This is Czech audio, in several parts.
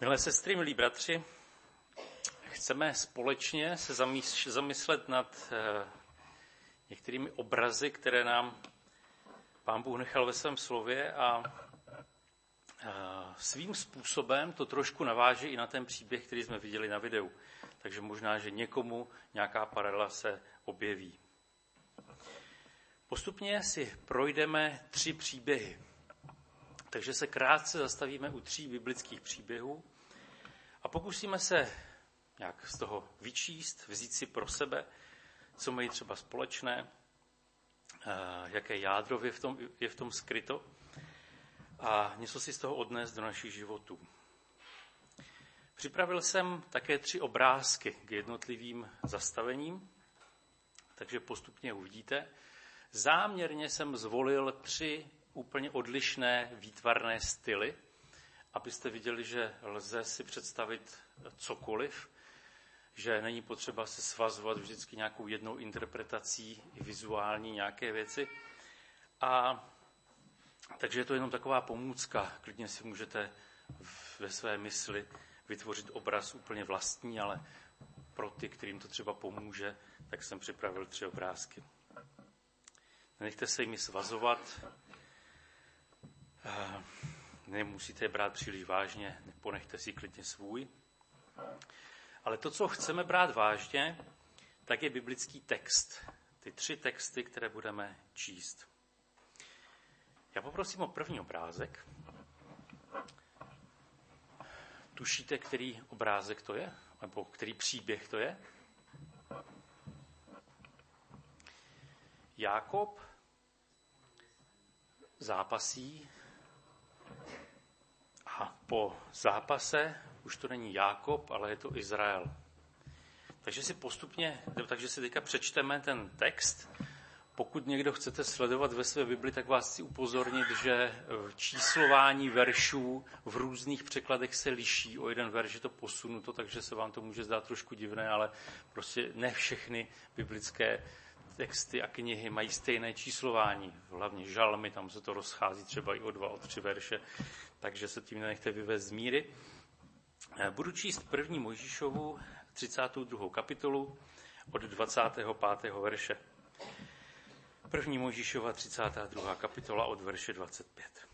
Milé sestry, milí bratři, chceme společně se zamyslet nad některými obrazy, které nám Pán Bůh nechal ve svém slově a svým způsobem to trošku naváže i na ten příběh, který jsme viděli na videu. Takže možná, že někomu nějaká paralela se objeví. Postupně si projdeme 3 příběhy. Takže se krátce zastavíme u 3 biblických příběhů a pokusíme se nějak z toho vyčíst, vzít si pro sebe, co mají třeba společné, jaké jádro je v tom skryto a něco si z toho odnést do našich životů. Připravil jsem také 3 obrázky k jednotlivým zastavením, takže postupně uvidíte. Záměrně jsem zvolil 3 úplně odlišné výtvarné styly, abyste viděli, že lze si představit cokoliv, že není potřeba se svazovat vždycky nějakou jednou interpretací i vizuální nějaké věci. A takže je to jenom taková pomůcka. Klidně si můžete ve své mysli vytvořit obraz úplně vlastní, ale pro ty, kterým to třeba pomůže, tak jsem připravil 3 obrázky. Nenechte se jimi svazovat, nemusíte je brát příliš vážně, ponechte si klidně svůj. Ale to, co chceme brát vážně, tak je biblický text. Ty 3 texty, které budeme číst. Já poprosím o první obrázek. Tušíte, který obrázek to je? Nebo který příběh to je? Jákob zápasí a po zápase už to není Jákob, ale je to Izrael. Takže si teďka přečteme ten text. Pokud někdo chcete sledovat ve své Bibli, tak vás chci upozornit, že číslování veršů v různých překladech se liší. O jeden verš je to posunuto, takže se vám to může zdát trošku divné, ale prostě ne všechny biblické texty a knihy mají stejné číslování. Hlavně žalmy, tam se to rozchází třeba i o 2, o 3 verše, takže se tím nenechte vyvést z míry. Budu číst 1. Mojžíšovu 32. kapitolu od 25. verše. 1. Mojžíšova 32. kapitola od verše 25.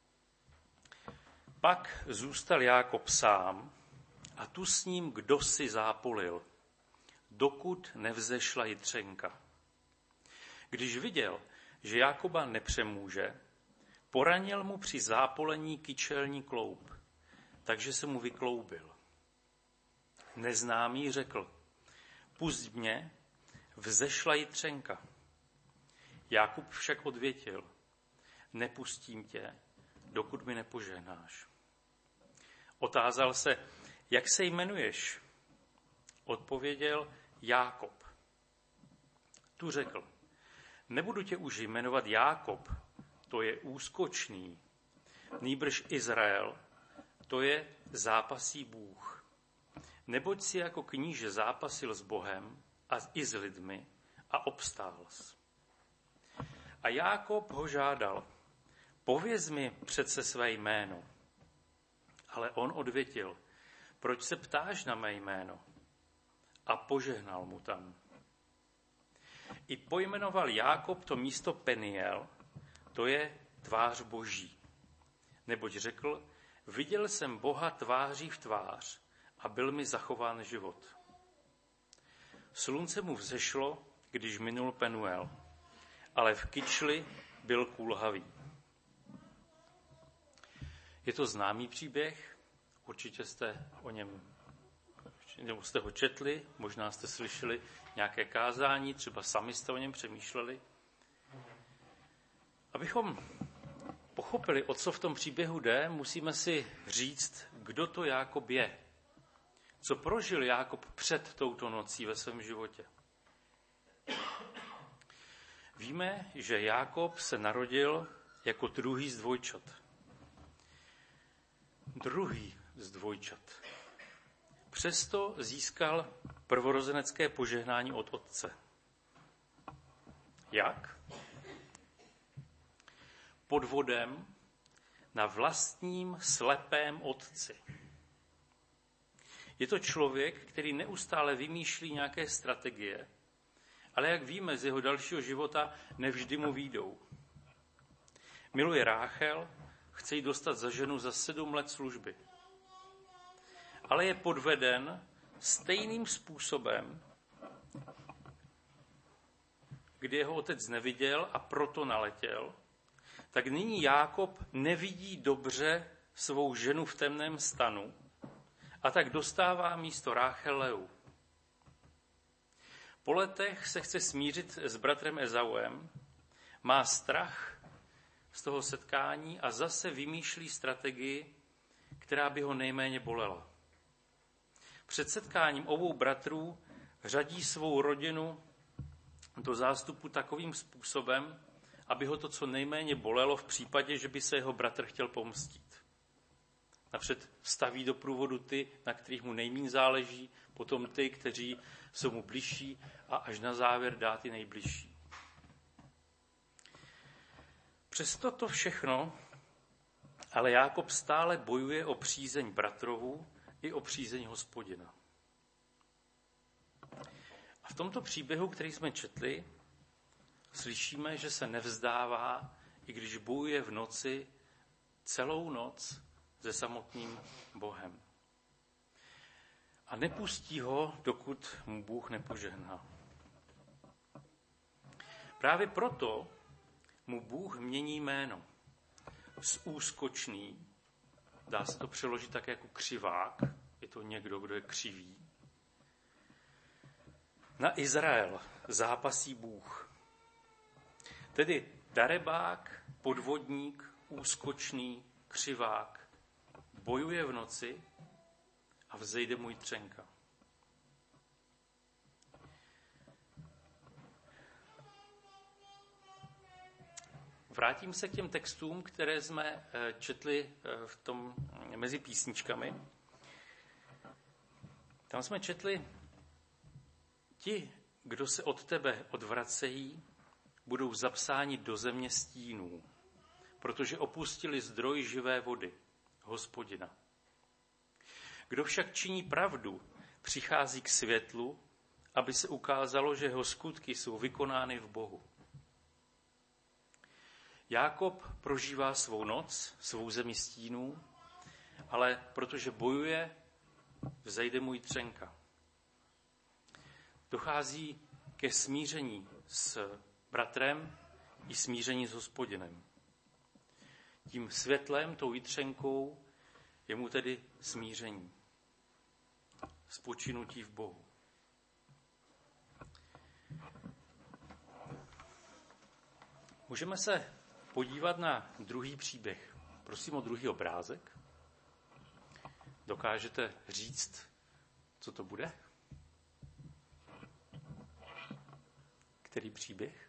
Pak zůstal Jákob sám a tu s ním kdosi zápolil, dokud nevzešla jitřenka. Když viděl, že Jákoba nepřemůže, poranil mu při zápolení kyčelní kloub, takže se mu vykloubil. Neznámý řekl, pusť mě, vzešla jitřenka. Jákob však odvětil, nepustím tě, dokud mi nepožehnáš. Otázal se, jak se jmenuješ? Odpověděl, Jákob. Tu řekl, nebudu tě už jmenovat Jákob, to je úskočný, nýbrž Izrael, to je zápasí Bůh. Neboť si jako kníže zápasil s Bohem a i s lidmi a obstál jsi. A Jákob ho žádal, pověz mi přece své jméno. Ale on odvětil, proč se ptáš na mé jméno? A požehnal mu tam. I pojmenoval Jákob to místo Peniel, to je tvář Boží. Neboť řekl, viděl jsem Boha tváří v tvář a byl mi zachován život. Slunce mu vzešlo, když minul Penuel, ale v kyčli byl kulhavý. Je to známý příběh, určitě jste o něm, nebo jste ho četli, možná jste slyšeli nějaké kázání, třeba sami jste o něm přemýšleli. Abychom pochopili, o co v tom příběhu jde, musíme si říct, kdo to Jákob je. Co prožil Jákob před touto nocí ve svém životě. Víme, že Jákob se narodil jako druhý z dvojčat. Druhý z dvojčat. Přesto získal prvorozenecké požehnání od otce. Jak? Podvodem na vlastním slepém otci. Je to člověk, který neustále vymýšlí nějaké strategie, ale jak víme z jeho dalšího života, nevždy mu vyjdou. Miluje Ráchel, chce ji dostat za ženu za 7 let služby. Ale je podveden stejným způsobem, kdy jeho otec neviděl a proto naletěl, tak nyní Jákob nevidí dobře svou ženu v temném stanu a tak dostává místo Ráchel Leu. Po letech se chce smířit s bratrem Ezauem, má strach z toho setkání a zase vymýšlí strategii, která by ho nejméně bolela. Před setkáním obou bratrů řadí svou rodinu do zástupu takovým způsobem, aby ho to co nejméně bolelo v případě, že by se jeho bratr chtěl pomstít. Napřed staví do průvodu ty, na kterých mu nejméně záleží, potom ty, kteří jsou mu bližší a až na závěr dá ty nejbližší. Přesto to všechno, ale Jákob stále bojuje o přízeň bratrovu i o přízeň Hospodina. A v tomto příběhu, který jsme četli, slyšíme, že se nevzdává, i když bojuje v noci celou noc se samotným Bohem. A nepustí ho, dokud mu Bůh nepožehná. Právě proto mu Bůh mění jméno. Z úskočný, dá se to přeložit tak jako křivák, je to někdo, kdo je křivý. Na Izrael zápasí Bůh. Tedy darebák, podvodník, úskočný, křivák bojuje v noci a vzejde mu jitřenka. Vrátím se k těm textům, které jsme četli v tom mezi písničkami. Tam jsme četli: ti, kdo se od tebe odvracejí, budou zapsáni do země stínů, protože opustili zdroj živé vody, Hospodina. Kdo však činí pravdu, přichází k světlu, aby se ukázalo, že jeho skutky jsou vykonány v Bohu. Jákob prožívá svou noc, svou zemi stínů, ale protože bojuje, vzejde mu jitřenka. Dochází ke smíření s bratrem i smíření s Hospodinem. Tím světlem, tou jitřenkou je mu tedy smíření. Spočinutí v Bohu. Můžeme se podívat na druhý příběh. Prosím o druhý obrázek. Dokážete říct, co to bude? Který příběh?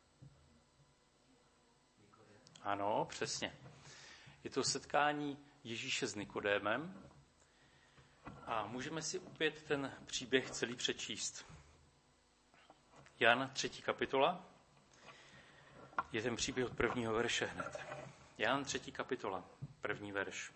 Ano, přesně. Je to setkání Ježíše s Nikodémem a můžeme si opět ten příběh celý přečíst. Jan 3. kapitola. Je ten příběh od 1. verše hned. Jan 3. kapitola, 1. verš.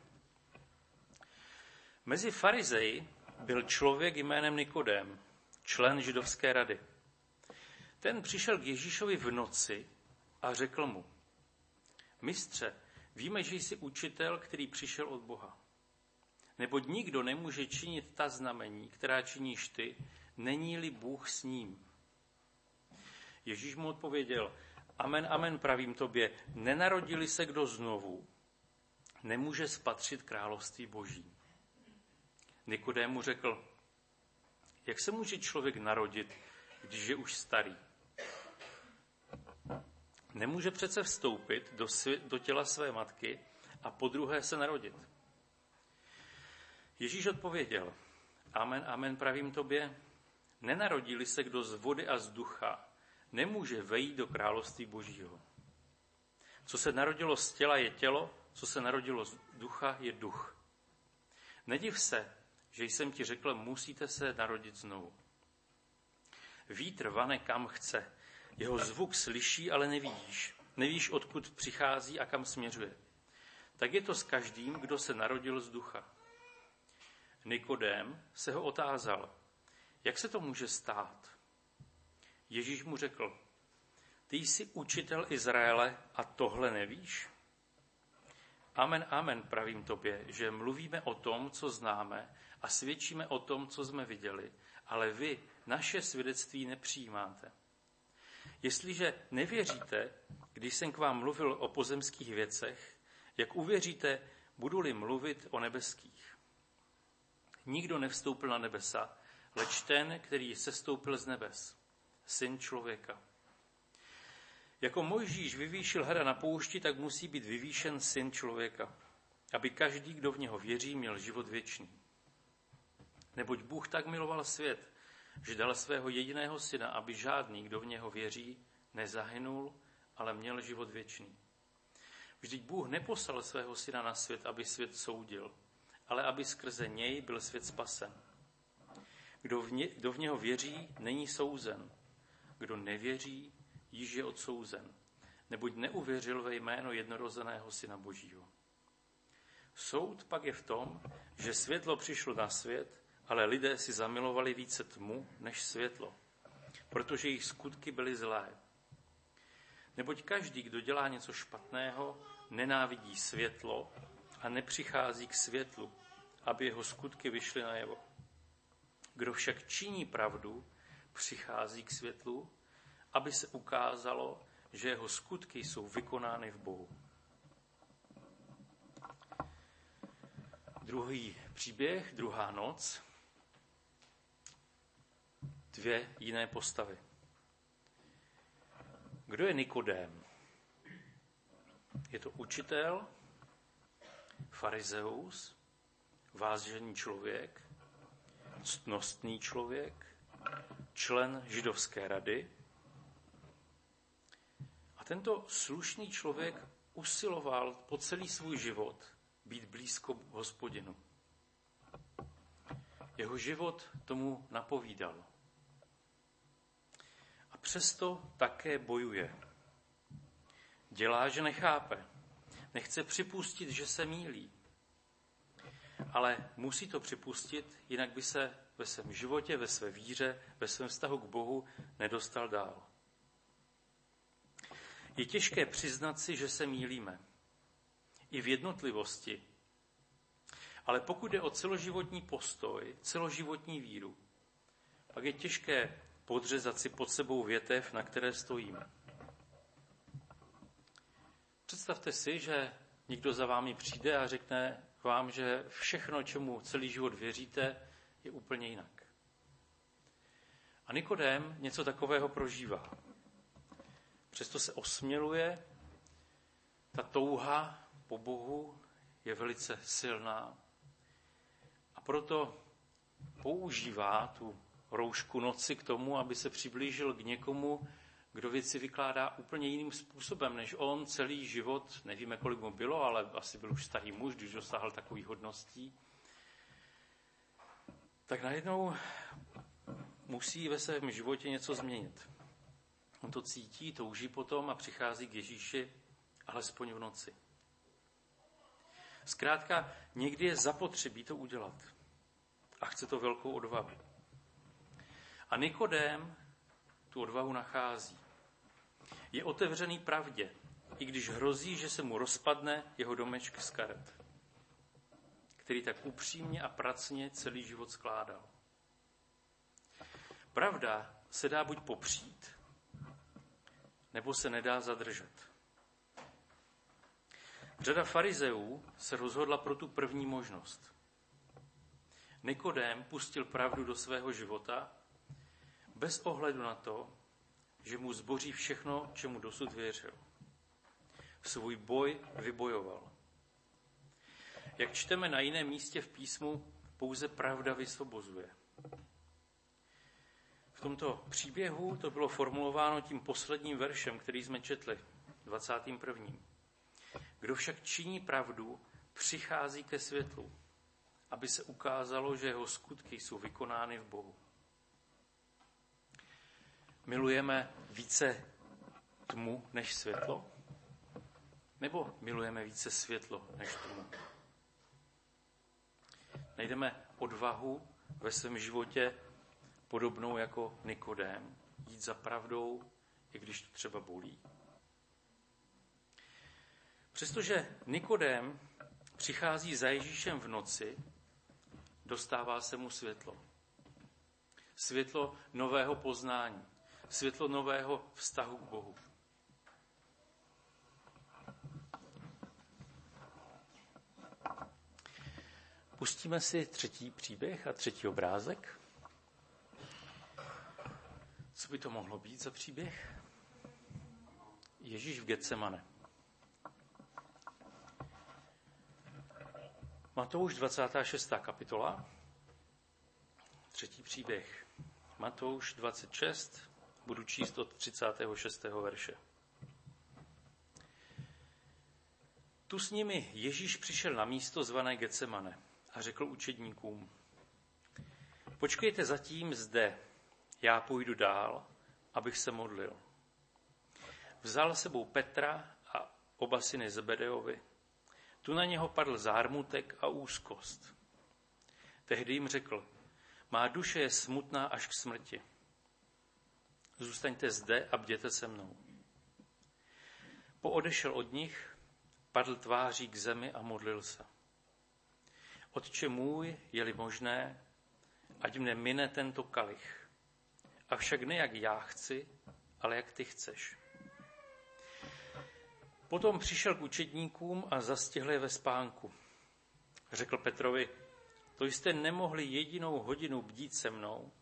Mezi farizeji byl člověk jménem Nikodém, člen židovské rady. Ten přišel k Ježíšovi v noci a řekl mu: Mistře, víme, že jsi učitel, který přišel od Boha. Neboť nikdo nemůže činit ta znamení, která činíš ty, není-li Bůh s ním. Ježíš mu odpověděl: Amen, amen, pravím tobě, nenarodili se kdo znovu, nemůže spatřit království Boží. Nikodém mu řekl: Jak se může člověk narodit, když je už starý? Nemůže přece vstoupit do těla své matky a podruhé se narodit. Ježíš odpověděl: Amen, amen, pravím tobě, nenarodili se kdo z vody a z ducha, nemůže vejít do království Božího. Co se narodilo z těla, je tělo, co se narodilo z ducha, je duch. Nediv se, že jsem ti řekl, musíte se narodit znovu. Vítr vane kam chce, jeho zvuk slyší, ale nevidíš. Nevíš, odkud přichází a kam směřuje. Tak je to s každým, kdo se narodil z ducha. Nikodém se ho otázal, jak se to může stát? Ježíš mu řekl, ty jsi učitel Izraele a tohle nevíš? Amen, amen, pravím tobě, že mluvíme o tom, co známe a svědčíme o tom, co jsme viděli, ale vy naše svědectví nepřijímáte. Jestliže nevěříte, když jsem k vám mluvil o pozemských věcech, jak uvěříte, budu-li mluvit o nebeských? Nikdo nevstoupil na nebesa, leč ten, který sestoupil z nebes, Syn člověka. Jako Mojžíš vyvýšil hada na poušti, tak musí být vyvýšen Syn člověka, aby každý, kdo v něho věří, měl život věčný. Neboť Bůh tak miloval svět, že dal svého jediného syna, aby žádný, kdo v něho věří, nezahynul, ale měl život věčný. Vždyť Bůh neposlal svého syna na svět, aby svět soudil, ale aby skrze něj byl svět spasen. Kdo v něho věří, není souzen. Kdo nevěří, již je odsouzen, neboť neuvěřil ve jméno jednorozeného Syna Božího. Soud pak je v tom, že světlo přišlo na svět, ale lidé si zamilovali více tmu než světlo, protože jejich skutky byly zlé. Neboť každý, kdo dělá něco špatného, nenávidí světlo a nepřichází k světlu, aby jeho skutky vyšly najevo. Kdo však činí pravdu, přichází k světlu, aby se ukázalo, že jeho skutky jsou vykonány v Bohu. Druhý příběh, druhá noc. Dvě jiné postavy. Kdo je Nikodém? Je to učitel, farizeus, vážený člověk, ctnostný člověk, člen židovské rady. A tento slušný člověk usiloval po celý svůj život být blízko Hospodinu. Jeho život tomu napovídal. A přesto také bojuje. Dělá, že nechápe. Nechce připustit, že se mýlí. Ale musí to připustit, jinak by se ve svém životě, ve své víře, ve svém vztahu k Bohu nedostal dál. Je těžké přiznat si, že se mýlíme. I v jednotlivosti. Ale pokud jde o celoživotní postoj, celoživotní víru, pak je těžké podřezat si pod sebou větev, na které stojíme. Představte si, že někdo za vámi přijde a řekne vám, že všechno, čemu celý život věříte, je úplně jinak. A Nikodém něco takového prožívá. Přesto se osměluje, ta touha po Bohu je velice silná a proto používá tu roušku noci k tomu, aby se přiblížil k někomu, kdo věci vykládá úplně jiným způsobem, než on celý život, nevíme, kolik mu bylo, ale asi byl už starý muž, když dosáhl takových hodností, tak najednou musí ve svém životě něco změnit. On to cítí, touží potom a přichází k Ježíši alespoň v noci. Zkrátka, někdy je zapotřebí to udělat. A chce to velkou odvahu. A Nikodém tu odvahu nachází. Je otevřený pravdě, i když hrozí, že se mu rozpadne jeho domeček z karet, který tak upřímně a pracně celý život skládal. Pravda se dá buď popřít, nebo se nedá zadržet. Řada farizeů se rozhodla pro tu první možnost. Nikodém pustil pravdu do svého života bez ohledu na to, že mu zboří všechno, čemu dosud věřil. Svůj boj vybojoval. Jak čteme na jiném místě v písmu, pouze pravda vysvobozuje. V tomto příběhu to bylo formulováno tím posledním veršem, který jsme četli, 21. Kdo však činí pravdu, přichází ke světlu, aby se ukázalo, že jeho skutky jsou vykonány v Bohu. Milujeme více tmu než světlo? Nebo milujeme více světlo než tmu? najdeme odvahu ve svém životě podobnou jako Nikodém, jít za pravdou, i když to třeba bolí. Přestože Nikodém přichází za Ježíšem v noci, dostává se mu světlo. Světlo nového poznání, světlo nového vztahu k Bohu. Pustíme si třetí příběh a třetí obrázek. Co by to mohlo být za příběh? Ježíš v Getsemane. Matouš 26. kapitola, třetí příběh. Matouš 26, budu číst od 36. verše. Tu s nimi Ježíš přišel na místo zvané Getsemane a řekl učedníkům: Počkejte zatím zde, já půjdu dál, abych se modlil. Vzal sebou Petra a oba syny Zebedejovi. Tu na něho padl zármutek a úzkost. Tehdy jim řekl: Má duše je smutná až k smrti. Zůstaňte zde a bděte se mnou. Poodešel od nich, padl tváří k zemi a modlil se. Otče můj, je-li možné, ať mne mine tento kalich. Avšak ne jak já chci, ale jak ty chceš. Potom přišel k učedníkům a zastihl je ve spánku. Řekl Petrovi: To jste nemohli jedinou hodinu bdít se mnou?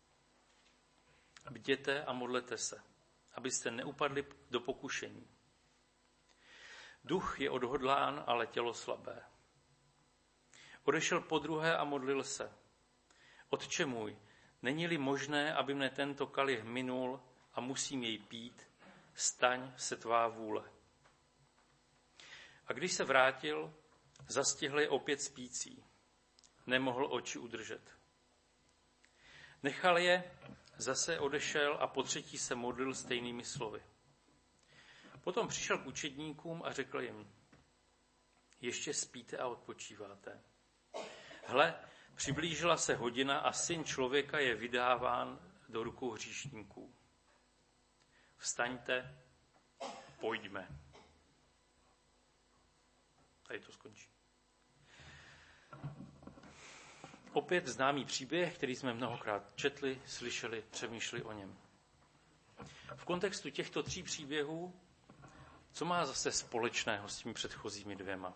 Bděte a modlete se, abyste neupadli do pokušení. Duch je odhodlán, ale tělo slabé. Odešel podruhé a modlil se. Otče můj, není-li možné, aby mne tento kalich minul a musím jej pít, staň se tvá vůle. A když se vrátil, zastihl je opět spící. Nemohl oči udržet. Nechal je, zase odešel a potřetí se modlil stejnými slovy. Potom přišel k učedníkům a řekl jim: Ještě spíte a odpočíváte. Hle, přiblížila se hodina a Syn člověka je vydáván do rukou hříšníků. Vstaňte, pojďme. Tady to skončí. Opět známý příběh, který jsme mnohokrát četli, slyšeli, přemýšleli o něm. V kontextu těchto tří příběhů, co má zase společného s těmi předchozími dvěma?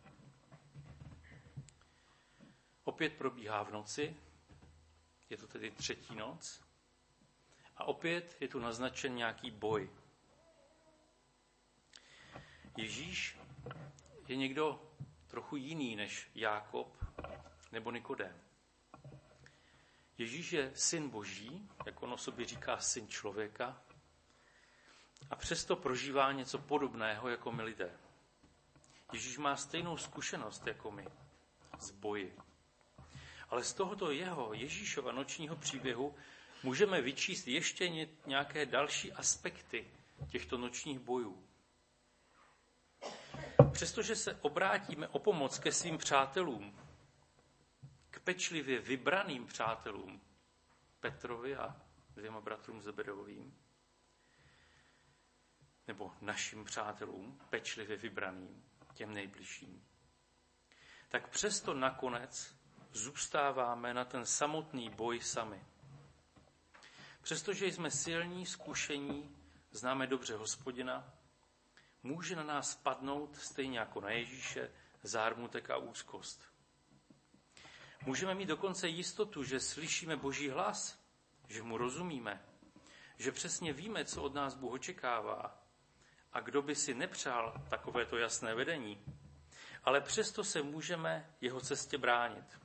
Opět probíhá v noci, je to tedy třetí noc, a opět je tu naznačen nějaký boj. Ježíš je někdo trochu jiný než Jákob nebo Nikodém. Ježíš je syn Boží, jak on o sobě říká syn člověka, a přesto prožívá něco podobného jako my lidé. Ježíš má stejnou zkušenost jako my z boji. Ale z tohoto Ježíšova nočního příběhu můžeme vyčíst ještě nějaké další aspekty těchto nočních bojů. Přestože se obrátíme o pomoc ke svým přátelům, k pečlivě vybraným přátelům, Petrovi a 2 bratrům Zebedejovým, nebo našim přátelům, pečlivě vybraným, těm nejbližším, tak přesto nakonec zůstáváme na ten samotný boj sami. Přestože jsme silní, zkušení, známe dobře Hospodina, může na nás padnout, stejně jako na Ježíše, zármutek a úzkost. Můžeme mít dokonce jistotu, že slyšíme Boží hlas, že mu rozumíme, že přesně víme, co od nás Bůh očekává. A kdo by si nepřál takovéto jasné vedení, ale přesto se můžeme jeho cestě bránit.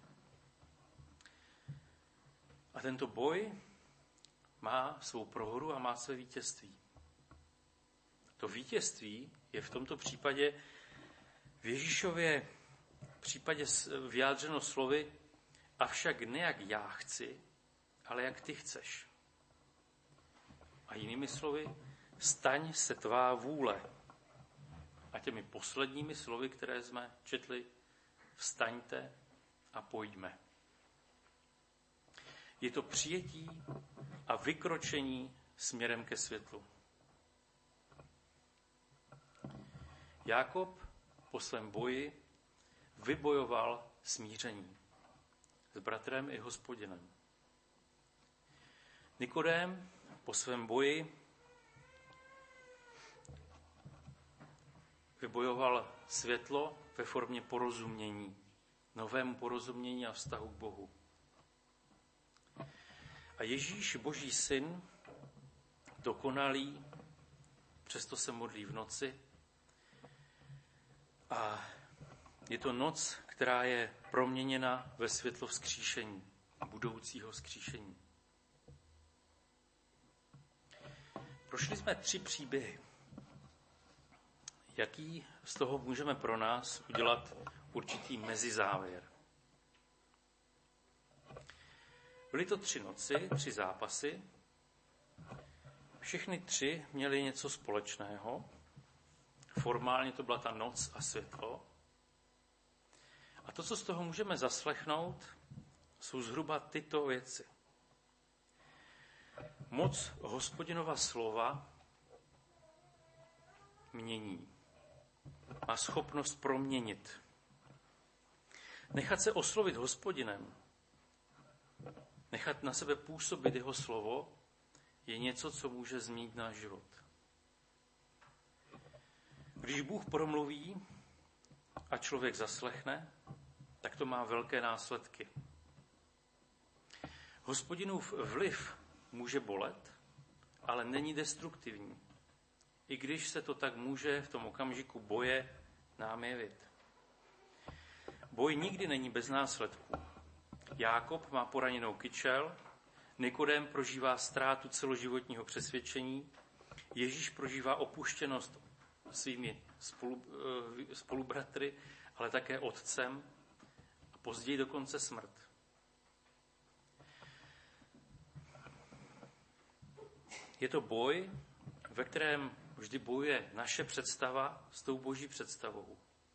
A tento boj má svou prohru a má své vítězství. To vítězství je v tomto případě v Ježíšově případě vyjádřeno slovy: avšak ne jak já chci, ale jak ty chceš. A jinými slovy: staň se tvá vůle. A těmi posledními slovy, které jsme četli: vstaňte a pojďme. Je to přijetí a vykročení směrem ke světlu. Jákob po svém boji vybojoval smíření s bratrem i Hospodinem. Nikodém po svém boji vybojoval světlo ve formě porozumění, novému porozumění a vztahu k Bohu. A Ježíš, Boží syn, dokonalý, přesto se modlí v noci. A je to noc, která je proměněna ve světlo vzkříšení, budoucího vzkříšení. Prošli jsme 3 příběhy. Jaký z toho můžeme pro nás udělat určitý mezizávěr? Byly to 3 noci, 3 zápasy. Všechny 3 měly něco společného. Formálně to byla ta noc a světlo. A to, co z toho můžeme zaslechnout, jsou zhruba tyto věci. Moc Hospodinova slova mění. Má schopnost proměnit. Nechat se oslovit Hospodinem, nechat na sebe působit jeho slovo, je něco, co může změnit náš život. Když Bůh promluví a člověk zaslechne, tak to má velké následky. Hospodinův vliv může bolet, ale není destruktivní. I když se to tak může v tom okamžiku boje nám jevit. Boj nikdy není bez následků. Jákob má poraněnou kyčel, Nikodém prožívá ztrátu celoživotního přesvědčení, Ježíš prožívá opuštěnost svými spolubratry, ale také otcem a později dokonce smrt. Je to boj, ve kterém vždy bojuje naše představa s tou Boží představou.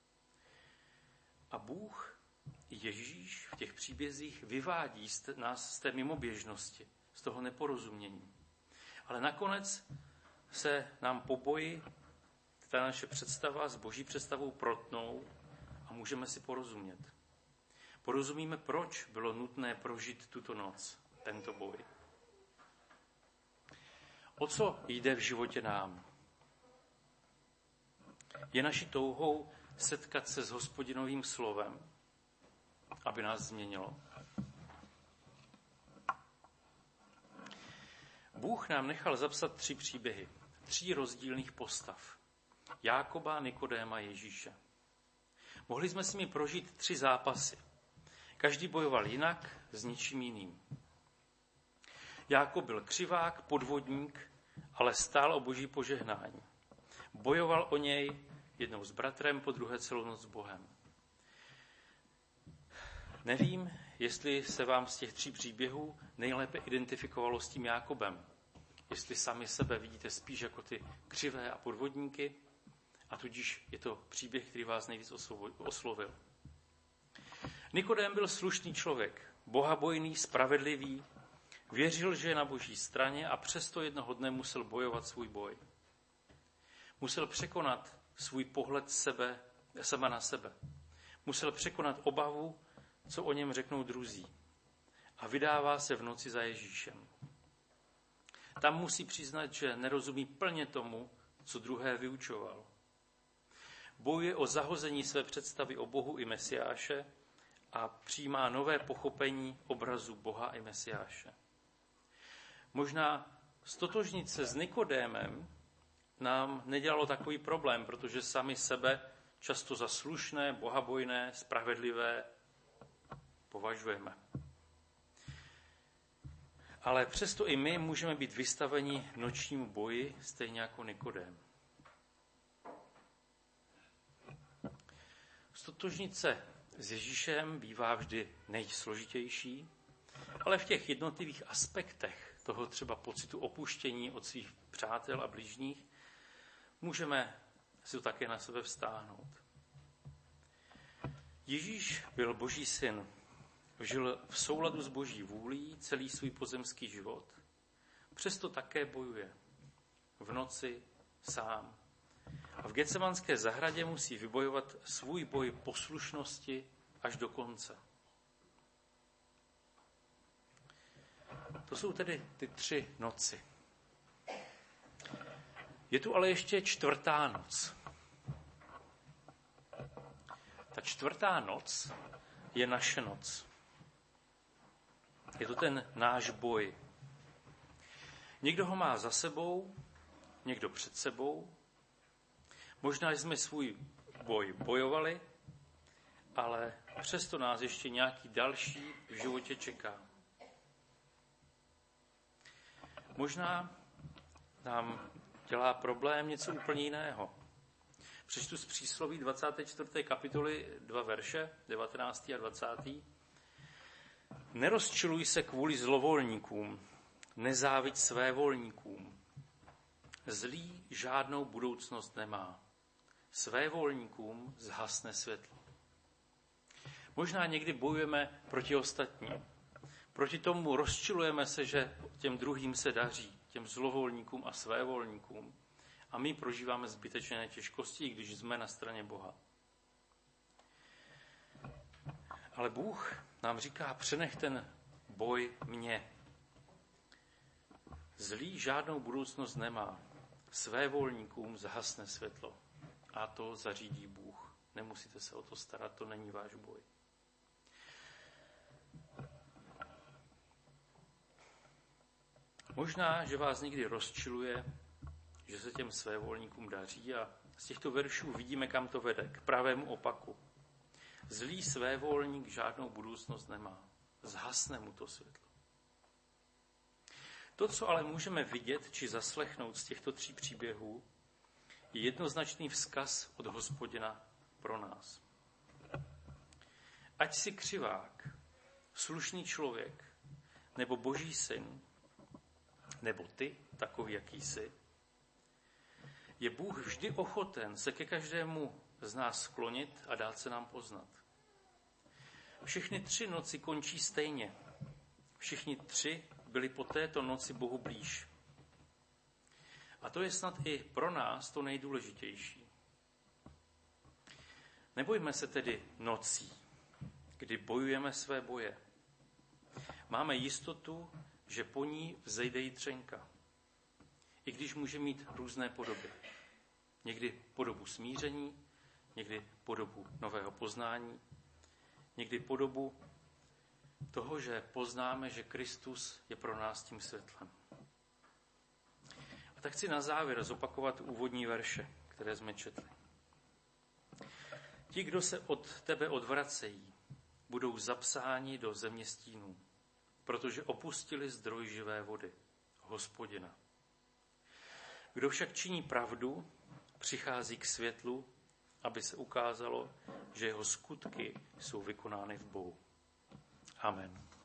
A Bůh, Ježíš v těch příbězích vyvádí nás z té mimoběžnosti, z toho neporozumění. Ale nakonec se nám po boji ta naše představa s Boží představou protnou a můžeme si porozumět. Porozumíme, proč bylo nutné prožít tuto noc, tento boj. O co jde v životě nám? Je naší touhou setkat se s Hospodinovým slovem, aby nás změnilo. Bůh nám nechal zapsat 3 příběhy, 3 rozdílných postav. Jákoba, Nikodéma, Ježíše. Mohli jsme s nimi prožít 3 zápasy. Každý bojoval jinak, s ničím jiným. Jákob byl křivák, podvodník, ale stál o Boží požehnání. Bojoval o něj jednou s bratrem, po druhé celou noc s Bohem. Nevím, jestli se vám z těch 3 příběhů nejlépe identifikovalo s tím Jákobem. Jestli sami sebe vidíte spíš jako ty křivé a podvodníky, a tudíž je to příběh, který vás nejvíc oslovil. Nikodém byl slušný člověk, bohabojný, spravedlivý, věřil, že je na Boží straně a přesto jednoho dne musel bojovat svůj boj. Musel překonat svůj pohled sama na sebe. Musel překonat obavu, co o něm řeknou druzí. A vydává se v noci za Ježíšem. Tam musí přiznat, že nerozumí plně tomu, co druhé vyučoval. Bojuje o zahození své představy o Bohu i Mesiáše a přijímá nové pochopení obrazu Boha i Mesiáše. Možná stotožnit se s Nikodémem nám nedělalo takový problém, protože sami sebe často za slušné, bohabojné, spravedlivé považujeme. Ale přesto i my můžeme být vystaveni nočnímu boji, stejně jako Nikodém. Stotožnit se s Ježíšem bývá vždy nejsložitější, ale v těch jednotlivých aspektech toho třeba pocitu opuštění od svých přátel a blížních můžeme si to také na sebe vztáhnout. Ježíš byl Boží syn, žil v souladu s Boží vůlí celý svůj pozemský život, přesto také bojuje v noci sám. A v Getsemanské zahradě musí vybojovat svůj boj poslušnosti až do konce. To jsou tedy ty 3 noci. Je tu ale ještě 4. noc. Ta 4. noc je naše noc. Je to ten náš boj. Někdo ho má za sebou, někdo před sebou. Možná jsme svůj boj bojovali, ale přesto nás ještě nějaký další v životě čeká. Možná nám dělá problém něco úplně jiného. Přečtu z Přísloví 24. kapitoly 2 verše, 19. a 20. Nerozčiluj se kvůli zlovolníkům, nezáviď svévolníkům. Zlý žádnou budoucnost nemá. Svévolníkům zhasne světlo. Možná někdy bojujeme proti ostatním. Proti tomu rozčilujeme se, že těm druhým se daří, těm zlovolníkům a svévolníkům. A my prožíváme zbytečné těžkosti, když jsme na straně Boha. Ale Bůh nám říká, přenech ten boj mně. Zlý žádnou budoucnost nemá. Svévolníkům zhasne světlo. A to zařídí Bůh. Nemusíte se o to starat, to není váš boj. Možná, že vás někdy rozčiluje, že se těm svévolníkům daří a z těchto veršů vidíme, kam to vede, k pravému opaku. Zlý svévolník žádnou budoucnost nemá. Zhasne mu to světlo. To, co ale můžeme vidět či zaslechnout z těchto 3 příběhů, je jednoznačný vzkaz od Hospodina pro nás. Ať si křivák, slušný člověk, nebo Boží syn, nebo ty, takový, jaký jsi, je Bůh vždy ochoten se ke každému z nás sklonit a dát se nám poznat. Všechny 3 noci končí stejně. Všichni 3 byli po této noci Bohu blíž. A to je snad i pro nás to nejdůležitější. Nebojme se tedy nocí, kdy bojujeme své boje. Máme jistotu, že po ní vzejde jitřenka. I když může mít různé podoby. Někdy podobu smíření, někdy podobu nového poznání, někdy podobu toho, že poznáme, že Kristus je pro nás tím světlem. A tak chci na závěr zopakovat úvodní verše, které jsme četli. Ti, kdo se od tebe odvracejí, budou zapsáni do země stínů, protože opustili zdroj živé vody, Hospodina. Kdo však činí pravdu, přichází k světlu, aby se ukázalo, že jeho skutky jsou vykonány v Bohu. Amen.